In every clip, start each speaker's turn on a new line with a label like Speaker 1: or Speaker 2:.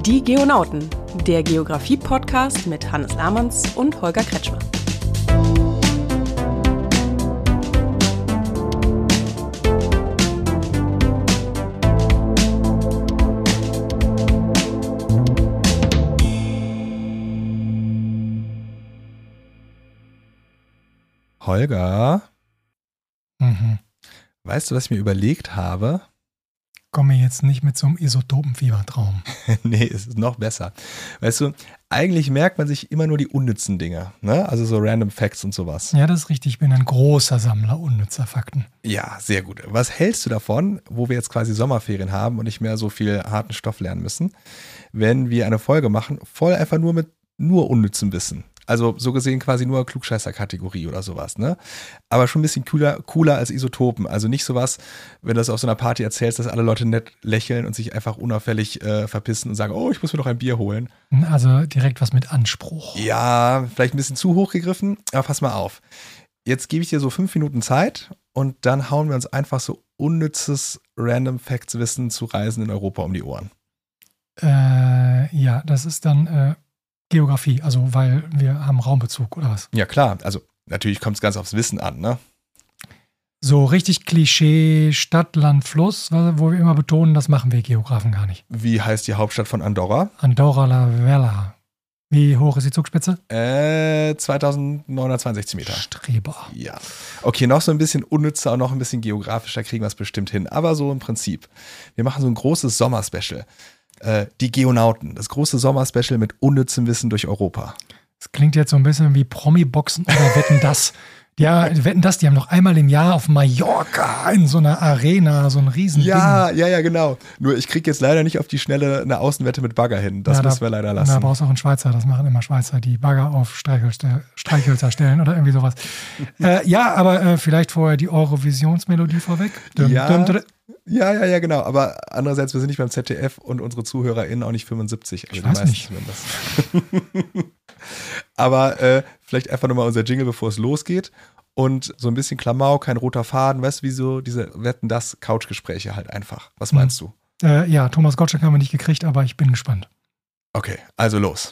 Speaker 1: Die Geonauten, der Geografie-Podcast mit Hannes Lamanns und Holger Kretschmer.
Speaker 2: Holger, weißt du, was ich mir überlegt habe?
Speaker 3: Komme jetzt nicht mit so einem Isotopenfiebertraum.
Speaker 2: Nee, es ist noch besser. Weißt du, eigentlich merkt man sich immer nur die unnützen Dinge, ne? Also so Random Facts und sowas.
Speaker 3: Ja, das ist richtig. Ich bin ein großer Sammler unnützer Fakten.
Speaker 2: Ja, sehr gut. Was hältst du davon, wo wir jetzt quasi Sommerferien haben und nicht mehr so viel harten Stoff lernen müssen, wenn wir eine Folge machen, voll einfach nur mit nur unnützem Wissen? Also so gesehen quasi nur Klugscheißer-Kategorie oder sowas, ne? Aber schon ein bisschen cooler als Isotopen. Also nicht sowas, wenn du das auf so einer Party erzählst, dass alle Leute nett lächeln und sich einfach unauffällig verpissen und sagen, oh, ich muss mir noch ein Bier holen.
Speaker 3: Also direkt was mit Anspruch.
Speaker 2: Ja, vielleicht ein bisschen zu hoch gegriffen, aber pass mal auf. Jetzt gebe ich dir so 5 Minuten Zeit und dann hauen wir uns einfach so unnützes Random Facts Wissen zu Reisen in Europa um die Ohren.
Speaker 3: Ja, das ist dann Geografie, also weil wir haben Raumbezug oder was?
Speaker 2: Ja klar, also natürlich kommt es ganz aufs Wissen an, ne?
Speaker 3: So richtig Klischee, Stadt, Land, Fluss, wo wir immer betonen, das machen wir Geografen gar nicht.
Speaker 2: Wie heißt die Hauptstadt von Andorra?
Speaker 3: Andorra la Vella. Wie hoch ist die Zugspitze?
Speaker 2: 2962 Meter.
Speaker 3: Streber.
Speaker 2: Ja. Okay, noch so ein bisschen unnützer und noch ein bisschen geografischer kriegen wir es bestimmt hin. Aber so im Prinzip. Wir machen so ein großes Sommerspecial. Die Geonauten, das große Sommerspecial mit unnützem Wissen durch Europa.
Speaker 3: Das klingt jetzt so ein bisschen wie Promi-Boxen oder Wetten, das. Ja, Wetten, das, die haben noch einmal im Jahr auf Mallorca in so einer Arena, so ein Riesending.
Speaker 2: Ja, genau. Nur ich kriege jetzt leider nicht auf die Schnelle eine Außenwette mit Bagger hin. Das müssen wir leider lassen.
Speaker 3: Da brauchst du auch einen Schweizer, das machen immer Schweizer, die Bagger auf Streichhölzer stellen oder irgendwie sowas. Ja, aber vielleicht vorher die Eurovisionsmelodie vorweg.
Speaker 2: Ja, genau. Aber andererseits, wir sind nicht beim ZDF und unsere ZuhörerInnen auch nicht 75. Also
Speaker 3: ich weiß nicht.
Speaker 2: Aber vielleicht einfach nochmal unser Jingle, bevor es losgeht. Und so ein bisschen Klamauk, kein roter Faden. Weißt du, wie so diese Wetten-das-Couchgespräche halt einfach. Was meinst du?
Speaker 3: Ja, Thomas Gottschalk haben wir nicht gekriegt, aber ich bin gespannt.
Speaker 2: Okay, also los.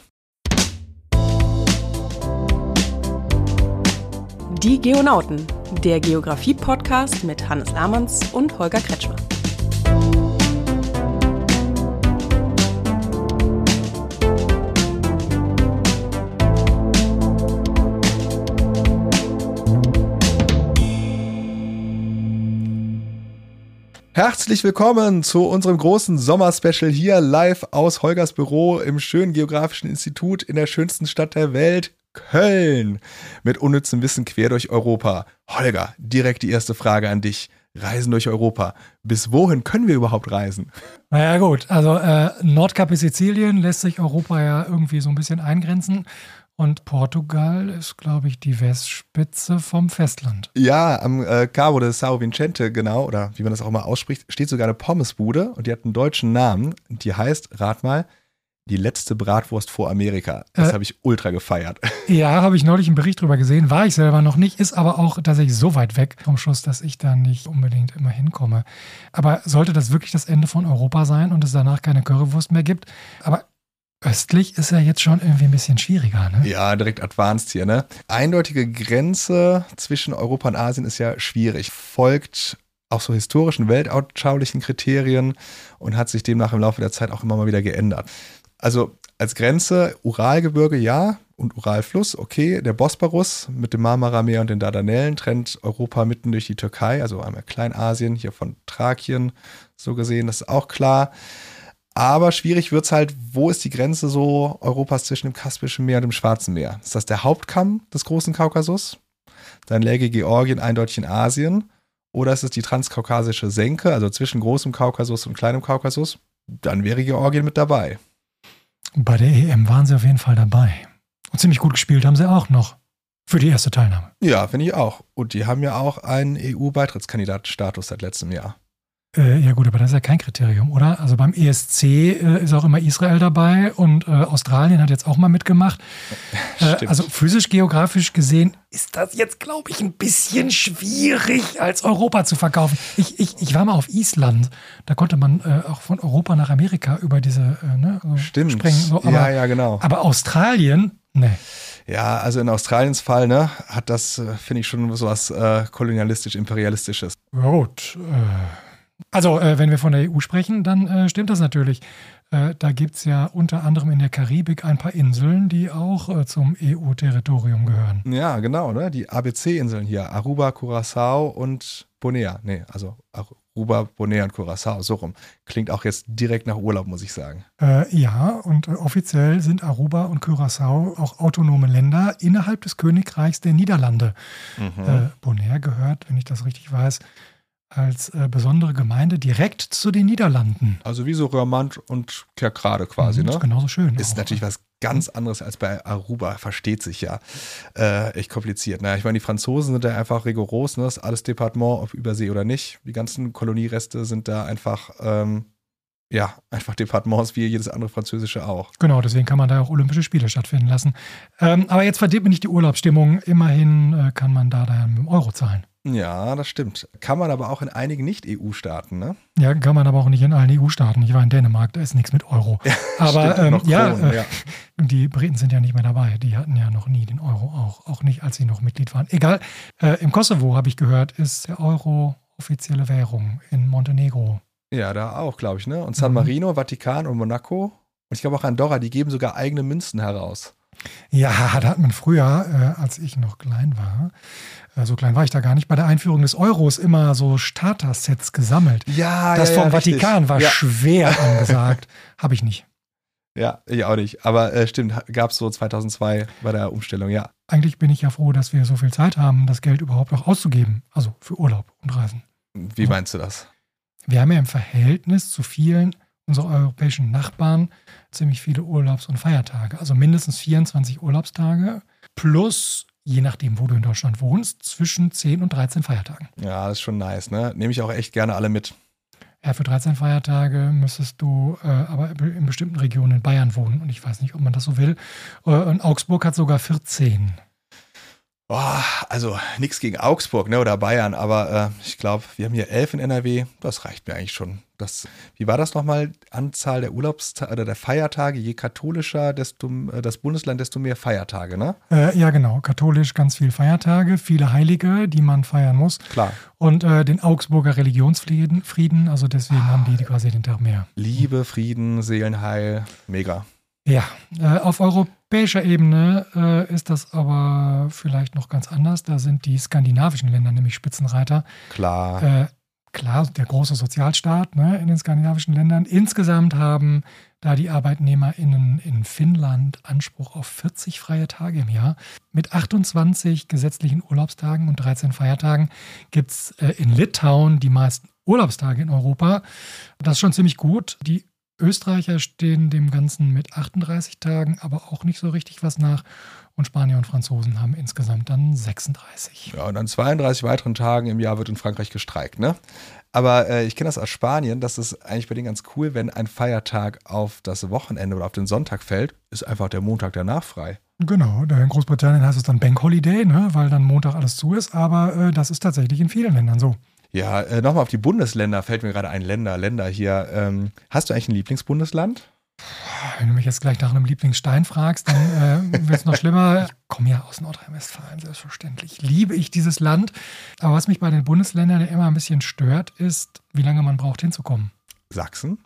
Speaker 1: Die Geonauten, der Geografie-Podcast mit Hannes Lamanns und Holger Kretschmer.
Speaker 2: Herzlich willkommen zu unserem großen Sommerspecial hier live aus Holgers Büro im schönen Geografischen Institut in der schönsten Stadt der Welt, Köln. Mit unnützem Wissen quer durch Europa. Holger, direkt die erste Frage an dich. Reisen durch Europa. Bis wohin können wir überhaupt reisen?
Speaker 3: Naja gut, also Nordkap bis Sizilien lässt sich Europa ja irgendwie so ein bisschen eingrenzen. Und Portugal ist, glaube ich, die Westspitze vom Festland.
Speaker 2: Ja, am Cabo de São Vicente, genau, oder wie man das auch mal ausspricht, steht sogar eine Pommesbude und die hat einen deutschen Namen. Die heißt, rat mal, die letzte Bratwurst vor Amerika. Das habe ich ultra gefeiert.
Speaker 3: Ja, habe ich neulich einen Bericht drüber gesehen. War ich selber noch nicht, ist aber auch tatsächlich so weit weg vom Schuss, dass ich da nicht unbedingt immer hinkomme. Aber sollte das wirklich das Ende von Europa sein und es danach keine Currywurst mehr gibt? Aber östlich ist ja jetzt schon irgendwie ein bisschen schwieriger, ne?
Speaker 2: Ja, direkt advanced hier, ne? Eindeutige Grenze zwischen Europa und Asien ist ja schwierig. Folgt auch so historischen, weltanschaulichen Kriterien und hat sich demnach im Laufe der Zeit auch immer mal wieder geändert. Also als Grenze Uralgebirge, ja, und Uralfluss, okay. Der Bosporus mit dem Marmarameer und den Dardanellen trennt Europa mitten durch die Türkei, also einmal Kleinasien, hier von Thrakien so gesehen, das ist auch klar. Aber schwierig wird es halt, wo ist die Grenze so Europas zwischen dem Kaspischen Meer und dem Schwarzen Meer? Ist das der Hauptkamm des großen Kaukasus? Dann läge Georgien eindeutig in Asien. Oder ist es die transkaukasische Senke, also zwischen großem Kaukasus und kleinem Kaukasus? Dann wäre Georgien mit dabei.
Speaker 3: Bei der EM waren sie auf jeden Fall dabei. Und ziemlich gut gespielt haben sie auch noch für die erste Teilnahme.
Speaker 2: Ja, finde ich auch. Und die haben ja auch einen EU-Beitrittskandidatenstatus seit letztem Jahr.
Speaker 3: Ja gut, aber das ist ja kein Kriterium, oder? Also beim ESC ist auch immer Israel dabei und Australien hat jetzt auch mal mitgemacht. Also physisch, geografisch gesehen ist das jetzt, glaube ich, ein bisschen schwierig, als Europa zu verkaufen. Ich war mal auf Island, da konnte man auch von Europa nach Amerika über diese springen. So, aber,
Speaker 2: ja, genau.
Speaker 3: Aber Australien, ne.
Speaker 2: Ja, also in Australiens Fall, ne, hat das, finde ich, schon so was kolonialistisch-imperialistisches.
Speaker 3: Gut, also, wenn wir von der EU sprechen, dann stimmt das natürlich. Da gibt es ja unter anderem in der Karibik ein paar Inseln, die auch zum EU-Territorium gehören.
Speaker 2: Ja, genau, ne? Die ABC-Inseln hier, Aruba, Curaçao und Bonaire. Nee, also Aruba, Bonaire und Curaçao, so rum. Klingt auch jetzt direkt nach Urlaub, muss ich sagen.
Speaker 3: Ja, und offiziell sind Aruba und Curaçao auch autonome Länder innerhalb des Königreichs der Niederlande. Bonaire gehört, wenn ich das richtig weiß, als besondere Gemeinde direkt zu den Niederlanden.
Speaker 2: Also wie so Roermond und Kerkrade quasi, ne?
Speaker 3: Ist genauso schön.
Speaker 2: Ist
Speaker 3: auch,
Speaker 2: natürlich was ganz anderes als bei Aruba, versteht sich ja. Echt kompliziert. Naja, ich meine, die Franzosen sind da einfach rigoros, ne? Das ist alles Departement, ob Übersee oder nicht. Die ganzen Koloniereste sind da einfach, einfach Departements wie jedes andere französische auch.
Speaker 3: Genau, deswegen kann man da auch Olympische Spiele stattfinden lassen. Aber jetzt verdirbt mir nicht die Urlaubsstimmung. Immerhin kann man da mit dem Euro zahlen.
Speaker 2: Ja, das stimmt. Kann man aber auch in einigen Nicht-EU-Staaten, ne?
Speaker 3: Ja, kann man aber auch nicht in allen EU-Staaten. Ich war in Dänemark, da ist nichts mit Euro.
Speaker 2: Ja,
Speaker 3: aber
Speaker 2: Kronen,
Speaker 3: die Briten sind ja nicht mehr dabei. Die hatten ja noch nie den Euro auch nicht, als sie noch Mitglied waren. Egal, im Kosovo, habe ich gehört, ist der Euro offizielle Währung in Montenegro.
Speaker 2: Ja, da auch, glaube ich, ne? Und San Marino, Vatikan und Monaco. Und ich glaube auch Andorra, die geben sogar eigene Münzen heraus.
Speaker 3: Ja, da hat man früher, als ich noch klein war, so klein war ich da gar nicht, bei der Einführung des Euros immer so Starter-Sets gesammelt.
Speaker 2: Ja,
Speaker 3: das vom
Speaker 2: richtig.
Speaker 3: Vatikan war schwer angesagt. Habe ich nicht.
Speaker 2: Ja, ich auch nicht. Aber stimmt, gab es so 2002 bei der Umstellung, ja.
Speaker 3: Eigentlich bin ich ja froh, dass wir so viel Zeit haben, das Geld überhaupt auch auszugeben. Also für Urlaub und Reisen.
Speaker 2: Wie meinst du das?
Speaker 3: Wir haben ja im Verhältnis zu vielen unserer europäischen Nachbarn ziemlich viele Urlaubs- und Feiertage. Also mindestens 24 Urlaubstage plus, je nachdem, wo du in Deutschland wohnst, zwischen 10 und 13 Feiertagen.
Speaker 2: Ja, das ist schon nice, ne? Nehme ich auch echt gerne alle mit.
Speaker 3: Ja, für 13 Feiertage müsstest du aber in bestimmten Regionen in Bayern wohnen. Und ich weiß nicht, ob man das so will. Und Augsburg hat sogar 14.
Speaker 2: Oh, also nichts gegen Augsburg, ne, oder Bayern, aber ich glaube, wir haben hier 11 in NRW, das reicht mir eigentlich schon. Wie war das nochmal? Anzahl der Urlaubstage oder der Feiertage, je katholischer, desto das Bundesland, desto mehr Feiertage, ne?
Speaker 3: Ja, genau. Katholisch ganz viel Feiertage, viele Heilige, die man feiern muss.
Speaker 2: Klar.
Speaker 3: Und den Augsburger Religionsfrieden, also deswegen haben die quasi den Tag mehr.
Speaker 2: Liebe, Frieden, Seelenheil, mega.
Speaker 3: Ja, auf europäischer Ebene ist das aber vielleicht noch ganz anders. Da sind die skandinavischen Länder nämlich Spitzenreiter.
Speaker 2: Klar.
Speaker 3: Klar, der große Sozialstaat, ne, in den skandinavischen Ländern. Insgesamt haben da die ArbeitnehmerInnen in Finnland Anspruch auf 40 freie Tage im Jahr. Mit 28 gesetzlichen Urlaubstagen und 13 Feiertagen gibt es in Litauen die meisten Urlaubstage in Europa. Das ist schon ziemlich gut. Die Österreicher stehen dem Ganzen mit 38 Tagen, aber auch nicht so richtig was nach. Und Spanier und Franzosen haben insgesamt dann 36.
Speaker 2: Ja, und an 32 weiteren Tagen im Jahr wird in Frankreich gestreikt, ne? Aber ich kenne das aus Spanien, das ist eigentlich bei denen ganz cool, wenn ein Feiertag auf das Wochenende oder auf den Sonntag fällt, ist einfach der Montag danach frei.
Speaker 3: Genau, in Großbritannien heißt es dann Bank Holiday, ne, weil dann Montag alles zu ist, aber das ist tatsächlich in vielen Ländern so.
Speaker 2: Ja, nochmal auf die Bundesländer, fällt mir gerade ein, Länder hier. Hast du eigentlich ein Lieblingsbundesland?
Speaker 3: Wenn du mich jetzt gleich nach einem Lieblingsstein fragst, dann wird es noch schlimmer. Ich komme ja aus Nordrhein-Westfalen, selbstverständlich. Liebe ich dieses Land. Aber was mich bei den Bundesländern ja immer ein bisschen stört, ist, wie lange man braucht, hinzukommen.
Speaker 2: Sachsen?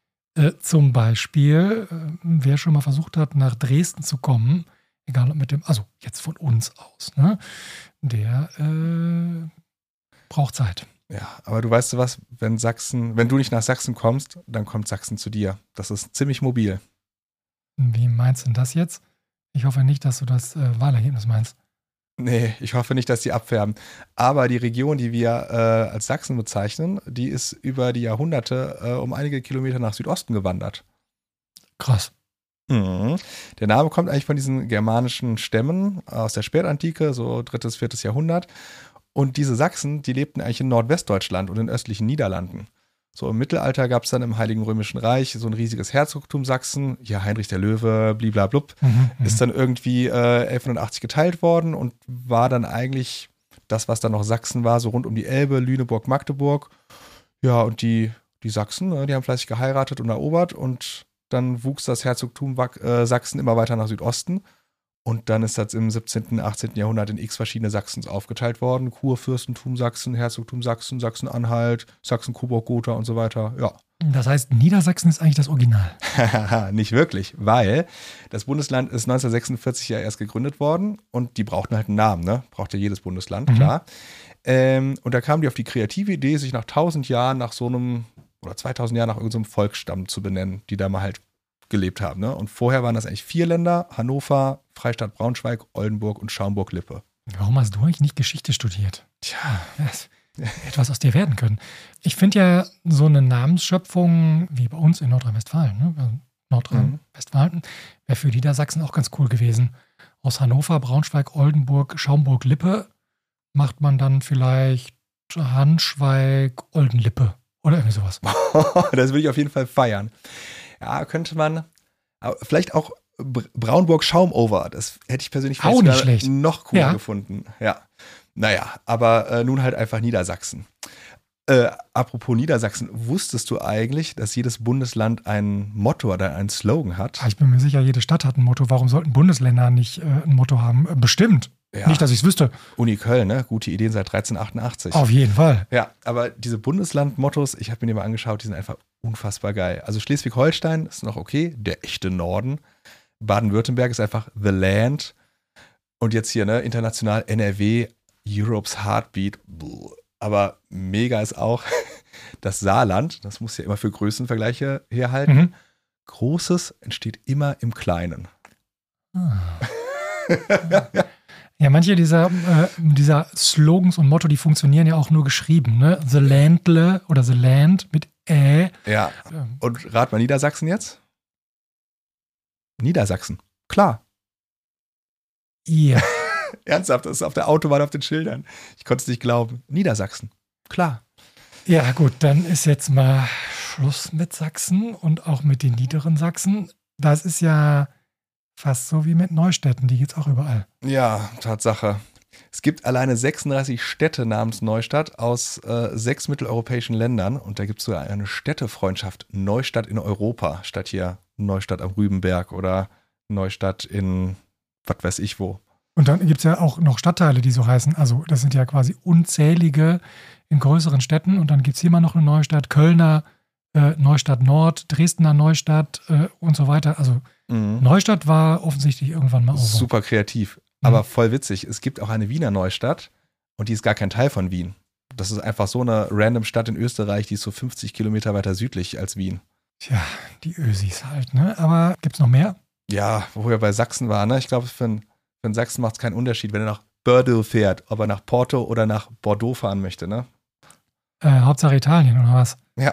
Speaker 3: Zum Beispiel, wer schon mal versucht hat, nach Dresden zu kommen, egal ob mit dem, also jetzt von uns aus, ne, der braucht Zeit.
Speaker 2: Ja, aber du weißt was, wenn du nicht nach Sachsen kommst, dann kommt Sachsen zu dir. Das ist ziemlich mobil.
Speaker 3: Wie meinst du denn das jetzt? Ich hoffe nicht, dass du das Wahlergebnis meinst.
Speaker 2: Nee, ich hoffe nicht, dass die abfärben. Aber die Region, die wir als Sachsen bezeichnen, die ist über die Jahrhunderte um einige Kilometer nach Südosten gewandert.
Speaker 3: Krass.
Speaker 2: Mhm. Der Name kommt eigentlich von diesen germanischen Stämmen aus der Spätantike, so 3., 4. Jahrhundert. Und diese Sachsen, die lebten eigentlich in Nordwestdeutschland und in östlichen Niederlanden. So im Mittelalter gab es dann im Heiligen Römischen Reich so ein riesiges Herzogtum Sachsen. Hier Heinrich der Löwe, bliblablub. Ist dann irgendwie 1180 geteilt worden und war dann eigentlich das, was dann noch Sachsen war, so rund um die Elbe, Lüneburg, Magdeburg. Ja, und die Sachsen, die haben fleißig geheiratet und erobert und dann wuchs das Herzogtum Sachsen immer weiter nach Südosten. Und dann ist das im 17., 18. Jahrhundert in x verschiedene Sachsens aufgeteilt worden. Kurfürstentum Sachsen, Herzogtum Sachsen, Sachsen-Anhalt, Sachsen-Coburg-Gotha und so weiter. Ja.
Speaker 3: Das heißt, Niedersachsen ist eigentlich das Original.
Speaker 2: Nicht wirklich, weil das Bundesland ist 1946 ja erst gegründet worden und die brauchten halt einen Namen, ne? Braucht ja jedes Bundesland, klar. Und da kamen die auf die kreative Idee, sich nach 1000 Jahren nach so einem, oder 2000 Jahren nach irgendeinem Volksstamm zu benennen, die da mal halt gelebt haben. Ne? Und vorher waren das eigentlich 4 Länder: Hannover, Freistaat Braunschweig, Oldenburg und Schaumburg-Lippe.
Speaker 3: Warum hast du eigentlich nicht Geschichte studiert?
Speaker 2: Tja.
Speaker 3: Etwas aus dir werden können. Ich finde ja so eine Namensschöpfung wie bei uns in Nordrhein-Westfalen, ne? Also Nordrhein-Westfalen, wäre für Niedersachsen auch ganz cool gewesen. Aus Hannover, Braunschweig, Oldenburg, Schaumburg-Lippe macht man dann vielleicht Hanschweig, Oldenlippe oder irgendwie sowas.
Speaker 2: Das will ich auf jeden Fall feiern. Ja, könnte man, vielleicht auch Braunburg-Schaumover, das hätte ich persönlich
Speaker 3: auch nicht schlecht.
Speaker 2: Noch cooler gefunden. Ja. Naja, aber nun halt einfach Niedersachsen. Apropos Niedersachsen, wusstest du eigentlich, dass jedes Bundesland ein Motto oder einen Slogan hat?
Speaker 3: Ich bin mir sicher, jede Stadt hat ein Motto. Warum sollten Bundesländer nicht ein Motto haben? Bestimmt. Ja. Nicht, dass ich es wüsste.
Speaker 2: Uni Köln, ne? Gute Ideen seit 1388.
Speaker 3: Auf jeden Fall.
Speaker 2: Ja, aber diese Bundesland-Mottos, ich habe mir die mal angeschaut, die sind einfach unfassbar geil. Also Schleswig-Holstein ist noch okay, der echte Norden. Baden-Württemberg ist einfach the land. Und jetzt hier, ne, international NRW, Europe's Heartbeat. Aber mega ist auch das Saarland, das muss ja immer für Größenvergleiche herhalten. Großes entsteht immer im Kleinen.
Speaker 3: Ja, manche dieser Slogans und Motto, die funktionieren ja auch nur geschrieben, ne? The Landle oder The Land mit Ä.
Speaker 2: Ja, und rat mal Niedersachsen jetzt? Niedersachsen, klar.
Speaker 3: Ja.
Speaker 2: Ernsthaft, das ist auf der Autobahn auf den Schildern. Ich konnte es nicht glauben. Niedersachsen, klar.
Speaker 3: Ja gut, dann ist jetzt mal Schluss mit Sachsen und auch mit den niederen Sachsen. Das ist ja fast so wie mit Neustädten, die gibt es auch überall.
Speaker 2: Ja, Tatsache. Es gibt alleine 36 Städte namens Neustadt aus 6 mitteleuropäischen Ländern und da gibt es sogar eine Städtefreundschaft Neustadt in Europa, statt hier Neustadt am Rübenberg oder Neustadt in was weiß ich wo.
Speaker 3: Und dann gibt es ja auch noch Stadtteile, die so heißen. Also das sind ja quasi unzählige in größeren Städten und dann gibt es hier mal noch eine Neustadt, Kölner Neustadt Nord, Dresdner Neustadt und so weiter. Also Neustadt war offensichtlich irgendwann mal over.
Speaker 2: Super kreativ, aber voll witzig. Es gibt auch eine Wiener Neustadt und die ist gar kein Teil von Wien. Das ist einfach so eine random Stadt in Österreich, die ist so 50 Kilometer weiter südlich als Wien.
Speaker 3: Tja, die Ösis halt, ne? Aber gibt's noch mehr?
Speaker 2: Ja, wo wir bei Sachsen waren, ne? Ich glaube, für einen Sachsen macht es keinen Unterschied, wenn er nach Bordeaux fährt, ob er nach Porto oder nach Bordeaux fahren möchte, ne?
Speaker 3: Hauptsache Italien, oder was?
Speaker 2: Ja.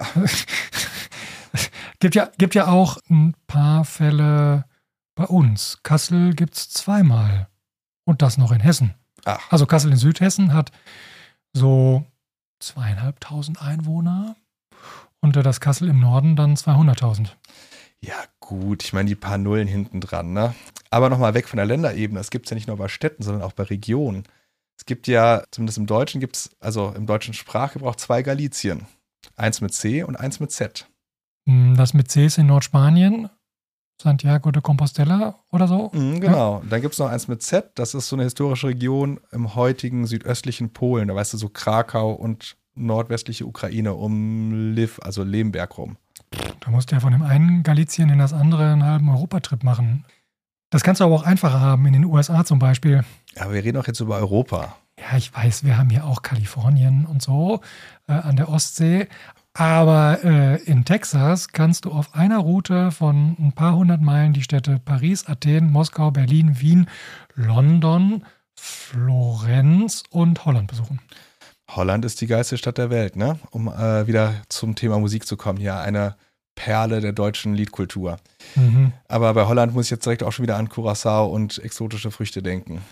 Speaker 3: Gibt ja auch ein paar Fälle bei uns. Kassel gibt's 2-mal. Und das noch in Hessen.
Speaker 2: Ach.
Speaker 3: Also Kassel in Südhessen hat so 2.500 Einwohner und das Kassel im Norden dann 200.000.
Speaker 2: Ja gut, ich meine die paar Nullen hinten dran, ne? Aber nochmal weg von der Länderebene. Es gibt es ja nicht nur bei Städten, sondern auch bei Regionen. Es gibt ja, zumindest im Deutschen gibt es, also im deutschen Sprachgebrauch 2 Galizien. Eins mit C und eins mit Z.
Speaker 3: Das mit C ist in Nordspanien, Santiago de Compostela oder so.
Speaker 2: Genau. Und dann gibt es noch eins mit Z, das ist so eine historische Region im heutigen südöstlichen Polen. Da weißt du, so Krakau und nordwestliche Ukraine um Lviv, also Lemberg rum.
Speaker 3: Da musst du ja von dem einen Galizien in das andere einen halben Europatrip machen. Das kannst du aber auch einfacher haben, in den USA zum Beispiel.
Speaker 2: Ja, aber wir reden auch jetzt über Europa.
Speaker 3: Ja, ich weiß, wir haben hier auch Kalifornien und so an der Ostsee. Aber in Texas kannst du auf einer Route von ein paar hundert Meilen die Städte Paris, Athen, Moskau, Berlin, Wien, London, Florenz und Holland besuchen.
Speaker 2: Holland ist die geilste Stadt der Welt, ne? Um wieder zum Thema Musik zu kommen. Ja, eine Perle der deutschen Liedkultur. Aber bei Holland muss ich jetzt direkt auch schon wieder an Curaçao und exotische Früchte denken.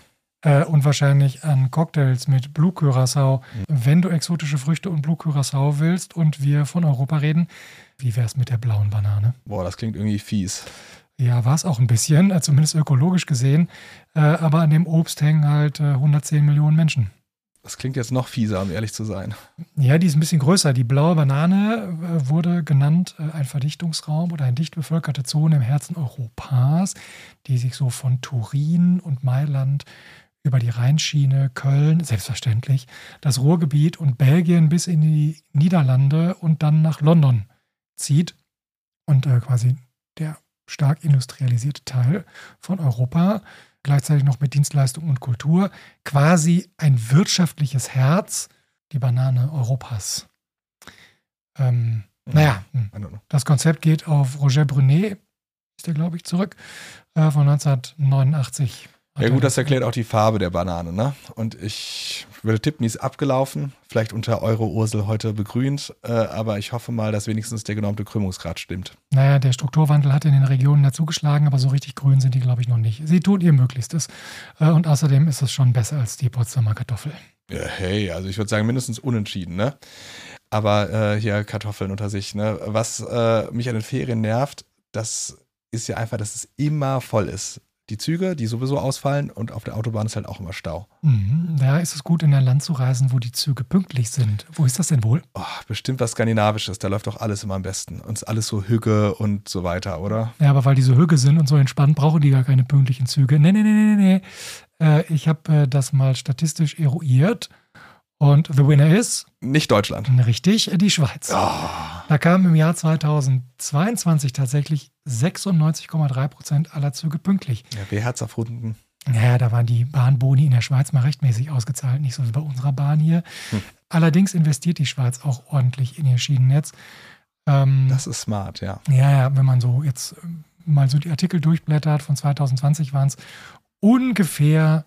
Speaker 3: und wahrscheinlich an Cocktails mit Blue Curaçao. Wenn du exotische Früchte und Blue Curaçao willst und wir von Europa reden, wie wär's mit der blauen Banane?
Speaker 2: Boah, das klingt irgendwie fies.
Speaker 3: Ja, war es auch ein bisschen, zumindest ökologisch gesehen. Aber an dem Obst hängen halt 110 Millionen Menschen.
Speaker 2: Das klingt jetzt noch fieser, um ehrlich zu sein.
Speaker 3: Ja, die ist ein bisschen größer. Die blaue Banane wurde genannt ein Verdichtungsraum oder eine dicht bevölkerte Zone im Herzen Europas, die sich so von Turin und Mailand über die Rheinschiene, Köln, selbstverständlich, das Ruhrgebiet und Belgien bis in die Niederlande und dann nach London zieht. Und quasi der stark industrialisierte Teil von Europa, gleichzeitig noch mit Dienstleistung und Kultur, quasi ein wirtschaftliches Herz, die Banane Europas. Das Konzept geht auf Roger Brunet, ist der, glaube ich, zurück, von 1989.
Speaker 2: Ja gut, das erklärt auch die Farbe der Banane, ne? Und ich würde tippen, die ist abgelaufen, vielleicht unter Euro-Ursel heute begrünt, aber ich hoffe mal, dass wenigstens der genormte Krümmungsgrad stimmt.
Speaker 3: Naja, der Strukturwandel hat in den Regionen dazugeschlagen, aber so richtig grün sind die, glaube ich, noch nicht. Sie tun ihr Möglichstes und außerdem ist es schon besser als die Potsdamer Kartoffel.
Speaker 2: Ja, hey, also ich würde sagen mindestens unentschieden, ne? Aber hier Kartoffeln unter sich, ne? Was mich an den Ferien nervt, das ist ja einfach, dass es immer voll ist. Die Züge, die sowieso ausfallen und auf der Autobahn ist halt auch immer Stau.
Speaker 3: Da ist es gut, in ein Land zu reisen, wo die Züge pünktlich sind. Wo ist das denn wohl?
Speaker 2: Oh, bestimmt was Skandinavisches, da läuft doch alles immer am besten. Und ist alles so Hügge und so weiter, oder?
Speaker 3: Ja, aber weil die so Hügge sind und so entspannt, brauchen die gar keine pünktlichen Züge. Nee. Ich habe das mal statistisch eruiert. Und the winner ist?
Speaker 2: Nicht Deutschland.
Speaker 3: Richtig, die Schweiz.
Speaker 2: Oh.
Speaker 3: Da kamen im Jahr 2022 tatsächlich 96,3% aller Züge pünktlich.
Speaker 2: Ja, wer hat's erfunden?
Speaker 3: Naja, da waren die Bahnboni in der Schweiz mal rechtmäßig ausgezahlt, nicht so wie bei unserer Bahn hier. Allerdings investiert die Schweiz auch ordentlich in ihr Schienennetz.
Speaker 2: Das ist smart, ja.
Speaker 3: Ja, wenn man so jetzt mal so die Artikel durchblättert, von 2020 waren es ungefähr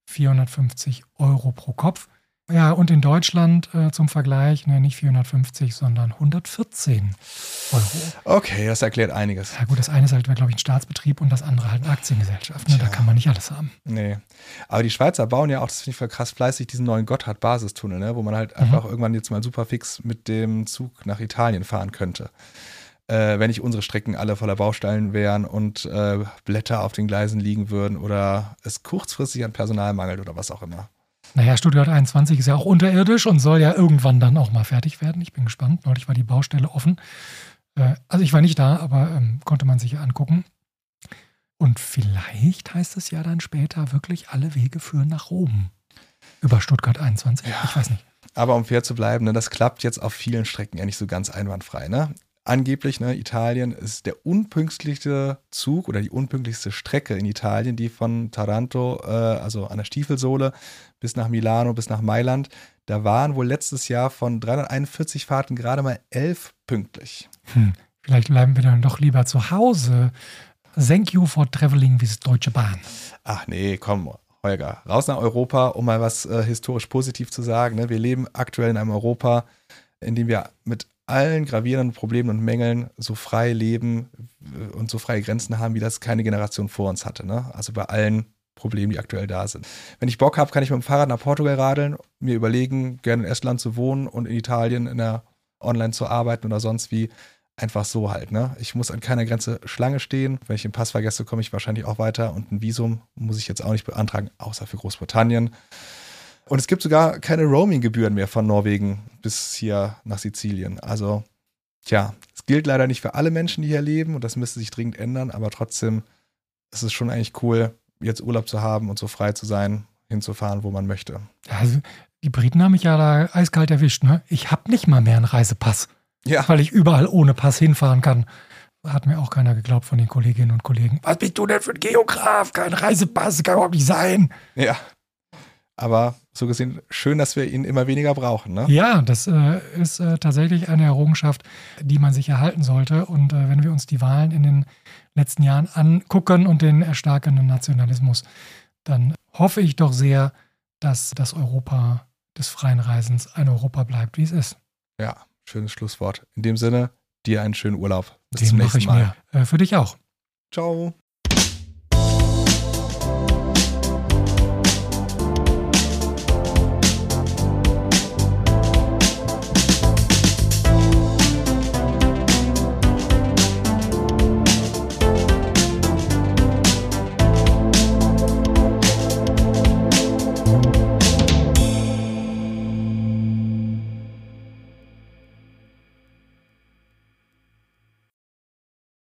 Speaker 3: 450 Euro pro Kopf. Ja, und in Deutschland zum Vergleich, nicht 450, sondern 114 Euro.
Speaker 2: Okay, das erklärt einiges.
Speaker 3: Ja gut, das eine ist halt, glaube ich, ein Staatsbetrieb und das andere halt eine Aktiengesellschaft. Ne? Da kann man nicht alles haben.
Speaker 2: Nee. Aber die Schweizer bauen ja auch, das finde ich voll krass fleißig, diesen neuen Gotthard-Basistunnel, ne? Wo man halt einfach irgendwann jetzt mal super fix mit dem Zug nach Italien fahren könnte. Wenn nicht unsere Strecken alle voller Baustellen wären und Blätter auf den Gleisen liegen würden oder es kurzfristig an Personal mangelt oder was auch immer.
Speaker 3: Naja, Stuttgart 21 ist ja auch unterirdisch und soll ja irgendwann dann auch mal fertig werden. Ich bin gespannt. Neulich war die Baustelle offen. Also ich war nicht da, aber konnte man sich ja angucken. Und vielleicht heißt es ja dann später wirklich, alle Wege führen nach Rom. Über Stuttgart 21. Ja. Ich weiß nicht.
Speaker 2: Aber um fair zu bleiben, ne, das klappt jetzt auf vielen Strecken ja nicht so ganz einwandfrei, ne? Angeblich, ne, Italien ist der unpünktlichste Zug oder die unpünktlichste Strecke in Italien, die von Taranto, also an der Stiefelsohle, bis nach Milano, bis nach Mailand. Da waren wohl letztes Jahr von 341 Fahrten gerade mal 11 pünktlich.
Speaker 3: Vielleicht bleiben wir dann doch lieber zu Hause. Thank you for traveling with Deutsche Bahn.
Speaker 2: Ach nee, komm, Holger, raus nach Europa, um mal was historisch positiv zu sagen. Ne? Wir leben aktuell in einem Europa, in dem wir mit allen gravierenden Problemen und Mängeln so frei leben und so freie Grenzen haben, wie das keine Generation vor uns hatte. Ne? Also bei allen Problemen, die aktuell da sind. Wenn ich Bock habe, kann ich mit dem Fahrrad nach Portugal radeln, mir überlegen, gerne in Estland zu wohnen und in Italien online zu arbeiten oder sonst wie. Einfach so halt. Ne? Ich muss an keiner Grenze Schlange stehen. Wenn ich den Pass vergesse, komme ich wahrscheinlich auch weiter. Und ein Visum muss ich jetzt auch nicht beantragen, außer für Großbritannien. Und es gibt sogar keine Roaming-Gebühren mehr von Norwegen bis hier nach Sizilien. Also, es gilt leider nicht für alle Menschen, die hier leben und das müsste sich dringend ändern, aber trotzdem ist es schon eigentlich cool, jetzt Urlaub zu haben und so frei zu sein, hinzufahren, wo man möchte.
Speaker 3: Also, die Briten haben mich ja da eiskalt erwischt, ne? Ich habe nicht mal mehr einen Reisepass, weil ich überall ohne Pass hinfahren kann. Hat mir auch keiner geglaubt von den Kolleginnen und Kollegen. Was bist du denn für ein Geograf? Kein Reisepass, kann überhaupt nicht sein.
Speaker 2: Ja. Aber so gesehen, schön, dass wir ihn immer weniger brauchen, ne?
Speaker 3: Ja, das ist tatsächlich eine Errungenschaft, die man sich erhalten sollte. Und wenn wir uns die Wahlen in den letzten Jahren angucken und den erstarkenden Nationalismus, dann hoffe ich doch sehr, dass das Europa des freien Reisens ein Europa bleibt, wie es ist.
Speaker 2: Ja, schönes Schlusswort. In dem Sinne, dir einen schönen Urlaub. Bis zum nächsten Mal.
Speaker 3: Für dich auch.
Speaker 2: Ciao.